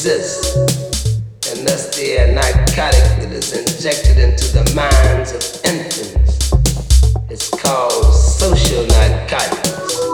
exists. And thus the narcotic that is injected into the minds of infants. It's called social narcotics.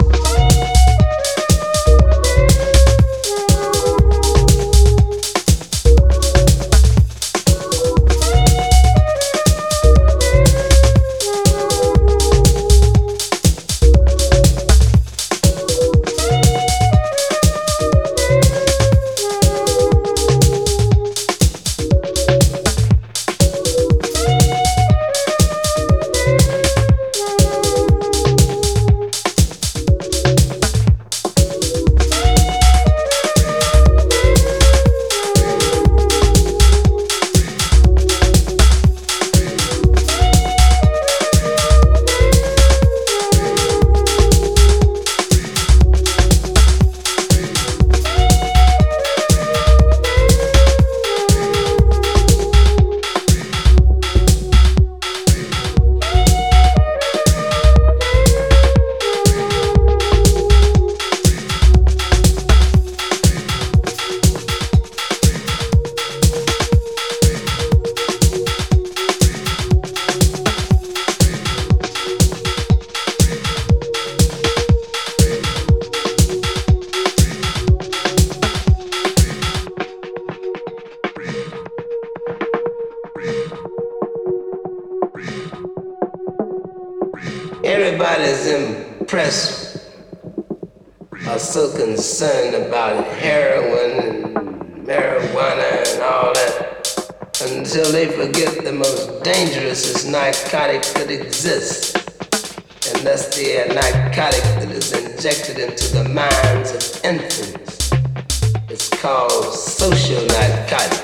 Everybody's impressed or so concerned about heroin and marijuana and all that until they forget the most dangerous narcotic that exists. And that's the narcotic that is injected into the minds of infants. It's called social narcotics.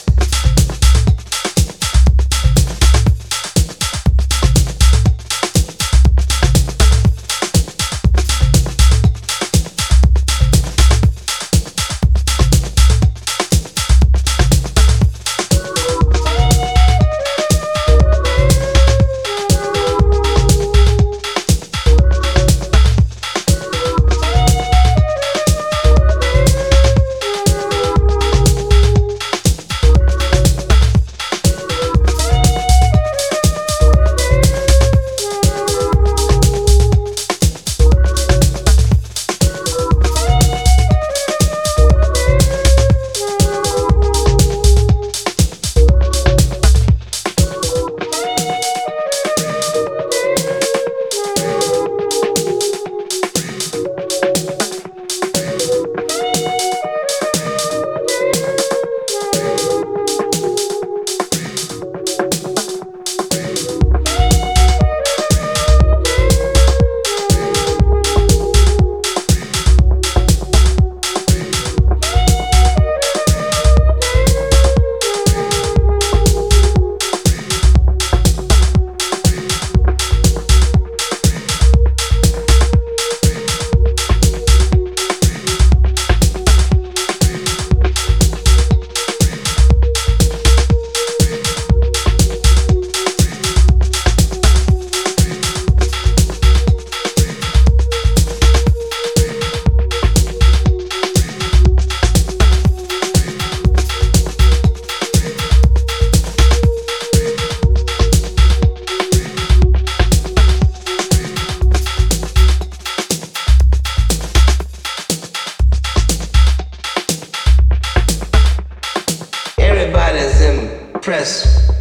Press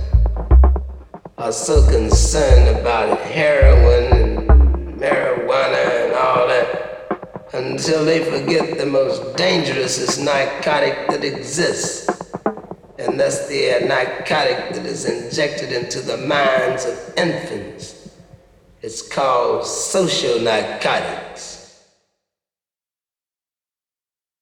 are so concerned about heroin and marijuana and all that until they forget the most dangerous narcotic that exists. And that's the narcotic that is injected into the minds of infants. It's called social narcotics.